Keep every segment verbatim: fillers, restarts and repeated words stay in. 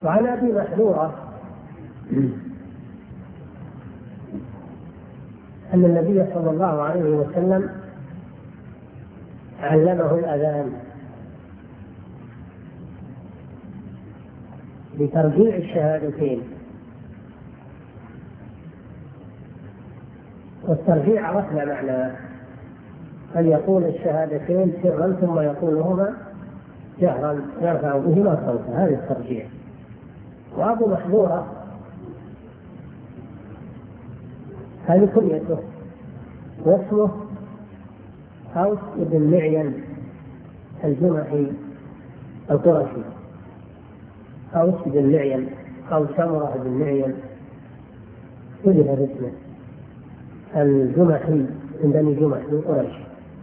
وعن أبي محذورة أن النبي صلى الله عليه وسلم علمه الأذان بترجيع الشهادتين. والترجيع عرفنا معناه، أن يقول الشهادتين سرا ثم يقولهما جهرا يرفع بهما صوتا، هذا الترجيع. وأبو محذورة هذه كنيته، واسمه أوس بن معين الجمحي القرشي، أوس بن معين أو سمرة بن معين كلها اسمه الجمحي من بني جمح من قريش.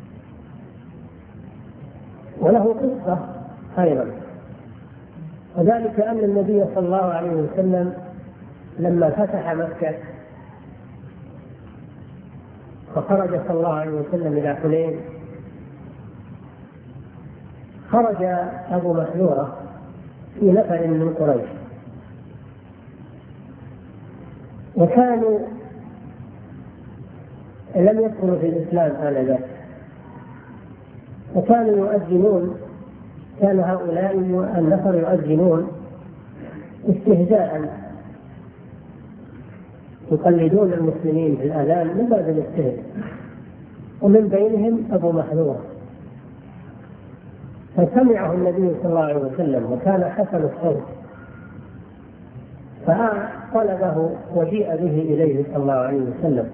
وله قصة أيضا، وذلك أن النبي صلى الله عليه وسلم لما فتح مكة فخرج صلى الله عليه وسلم إلى حنين، خرج أبو محذورة في نفر من قريش، وكانوا لم يدخلوا في الإسلام آنذاك، وكانوا يؤذنون، كان هؤلاء النفر يؤذنون استهزاء، يقلدون المسلمين في الأذان من باب الاستهزاء، ومن بينهم أبو محذورة. فسمعه النبي صلى الله عليه وسلم وكان حسن الصوت، فطلبه وجيء به إليه صلى الله عليه وسلم،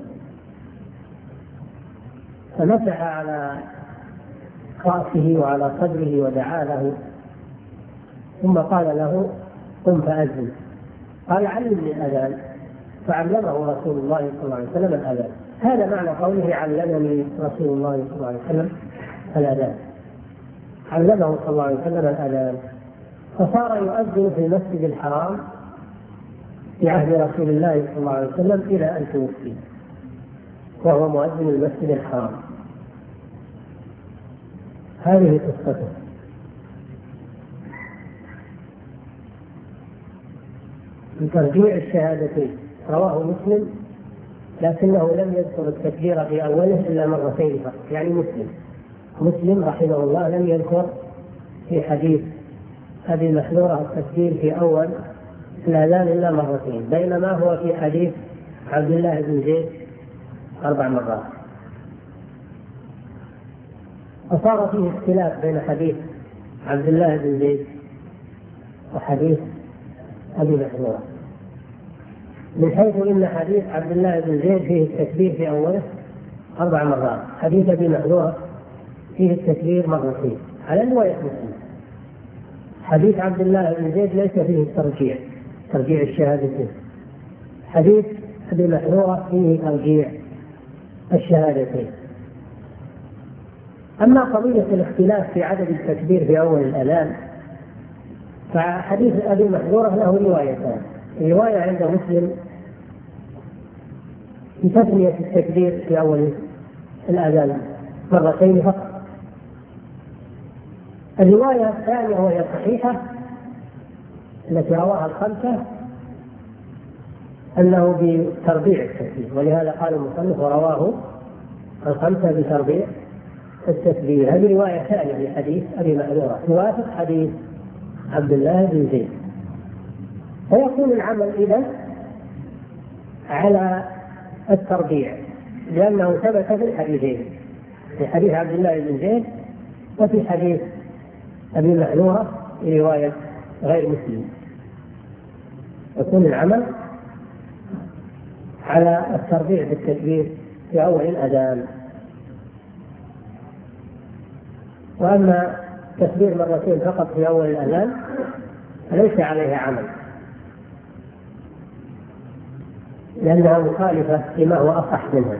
فمسح على رأسه وعلى صدره ودعا له، ثم قال له قم فأذن. قال علمني الأذان، فعلمه رسول الله صلى الله عليه وسلم الأذان. هذا معنى قوله علمني رسول الله صلى الله عليه وسلم الأذان، علمه صلى الله عليه وسلم الأذان. فصار يؤذن في المسجد الحرام في عهد رسول الله صلى الله عليه وسلم إلى أن توفي، وهو مؤذن المسجد الحرام. هذه قصته. من ترجيع الشهادتين رواه مسلم، لكنه لم يذكر التكبير في أوله إلا مرتين فقط، يعني مسلم مسلم رحمه الله لم يذكر في حديث أبي محذورة التكبير في أول الأذان إلا مرتين، بينما هو في حديث عبد الله بن زيد أربع مرات. فصار فيه اختلاف بين حديث عبد الله بن زيد وحديث أبي محذورة، من حيث إن حديث عبد الله بن زيد فيه التكبير في أوله أربع مرات، حديث أبي محذورة فيه التكبير مرتين على رواية مسلم. حديث عبد الله بن زيد ليس فيه الترجيع، ترجيع الشهادتين. حديث أبي محذورة فيه ترجيع الشهادتين. أما قضية الاختلاف في عدد التكبير في أول الأذان، فحديث أبي محذورة له روايتان، رواية عند مسلم في تثنية التكبير في أول الأذان مرتين فقط. الرواية الثانية وهي صحيحة التي رواها الخمسة أنه بتربيع التكبير، ولهذا قال المصنف ورواه الخمسة بتربيع التكبير. هذه رواية ثانية لحديث أبي محذورة توافق حديث عبد الله بن زيد. فيكون العمل إذن على التربيع، لأنه ثبت في الحديثين، في حديث عبد الله بن زيد وفي حديث أبي محذورة في رواية غير مسلم. يكون العمل على التربيع بالتكبير في أول الأذان. وأما تكبير مرتين فقط في أول الأذان فليس عليه عمل، لأنها مخالفة لما هو أصح منها،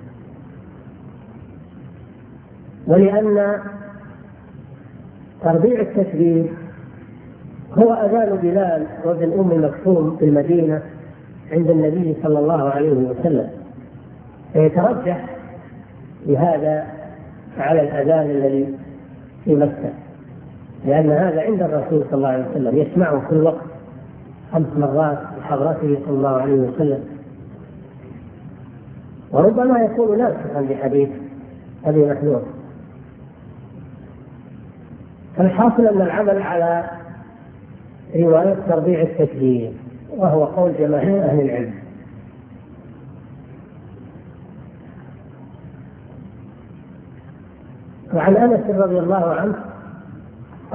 ولأن تربيع التكبير هو أذان بلال وابن أم مكتوم في المدينة عند النبي صلى الله عليه وسلم، فيترجح بهذا على الأذان الذي في مكة، لأن هذا عند الرسول صلى الله عليه وسلم يسمعه كل وقت خمس مرات بحضرته صلى الله عليه وسلم، وربما يكون ناسخا لحديث أبي محذور. الحاصل أن العمل على رواية تربيع التكبير، وهو قول جماهير أهل العلم. وعن أنس رضي الله عنه